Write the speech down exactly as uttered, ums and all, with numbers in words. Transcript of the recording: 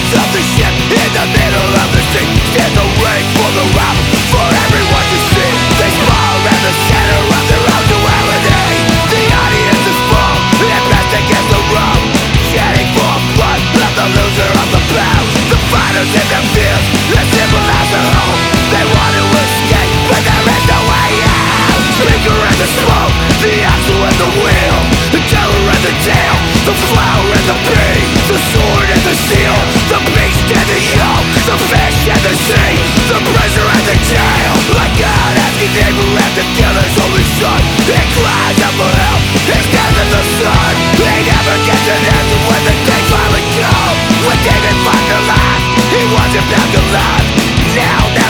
of the ship, in the middle of the sea, stand the ring for the route, for everyone to see. They smile at the center of their own duality. The audience is full, and pressed against the road, chanting for blood of the loser of the bout. The fighters in the field, they symbolize their hope. They want to escape, but there is no way out. Speaker and the smoke, the axle and the wheel, the teller and the tail, the flower and the bee, the sword and the seal, the beast and the yoke, the fish and the sea, the pressure and the tail. Like God asking Abraham to kill his only son, he cries out for help, he's dead in the sun. He never gets an answer when the day finally comes. When David finds the life, he wasn't bound to life. Now, now